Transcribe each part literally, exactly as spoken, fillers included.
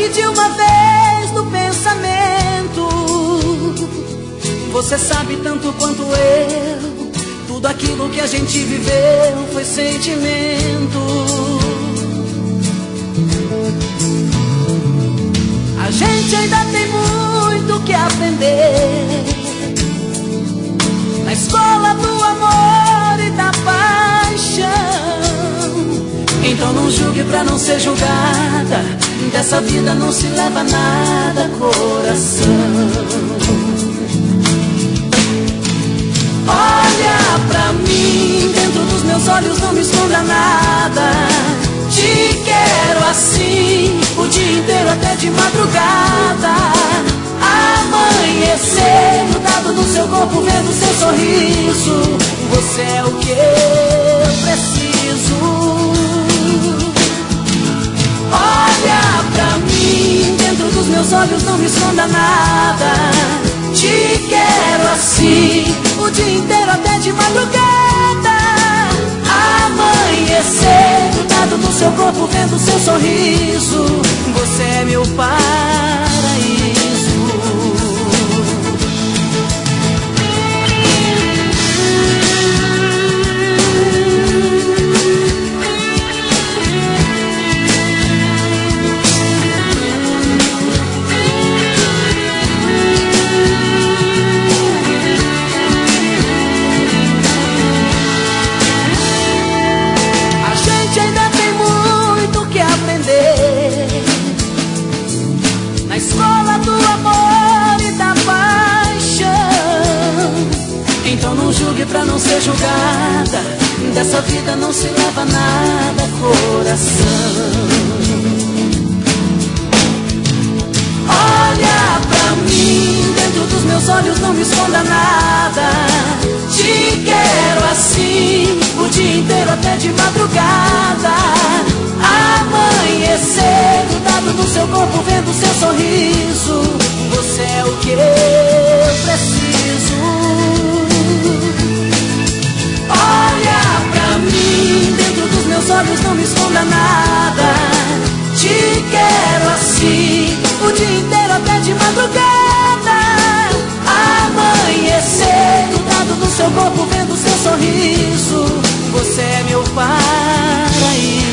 de uma vez no pensamento. Você sabe tanto quanto eu, tudo aquilo que a gente viveu foi sentimento. A gente ainda tem muito que aprender na escola do amor e da paixão. Então não julgue pra não ser julgada, dessa vida não se leva nada, coração. Olha pra mim, dentro dos meus olhos não me esconda nada. Te quero assim, o dia inteiro até de madrugada. Amanhecer, grudado no seu corpo, vendo seu sorriso. Você é o que eu preciso. Olha pra mim, dentro dos meus olhos não me esconda nada. Te quero assim, o dia inteiro até de madrugada. Amanhecer, grudado no seu corpo, vendo seu sorriso. Você é meu paraíso. Pra não ser julgada, dessa vida não se leva nada, coração. Olha pra mim, dentro dos meus olhos não me esconda nada. Te quero assim, o dia inteiro até de madrugada. Amanhecer, grudado no seu corpo, vendo seu sorriso. Você é o que eu preciso. Olha pra mim, dentro dos meus olhos não me esconda nada. Te quero assim, o dia inteiro até de madrugada. Amanhecer, grudado no seu corpo, vendo seu sorriso. Você é meu paraíso.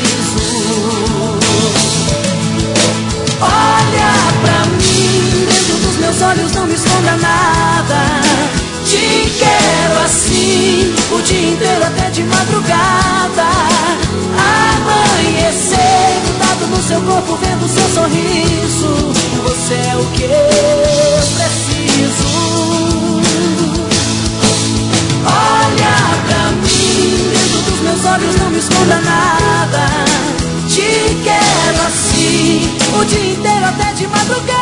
Olha pra mim, dentro dos meus olhos não me esconda nada. Te quero assim, o dia inteiro até de madrugada. Amanhecer, grudado no seu corpo, vendo seu sorriso. Você é o que eu preciso. Olha pra mim, dentro dos meus olhos não me esconda nada. Te quero assim, o dia inteiro até de madrugada.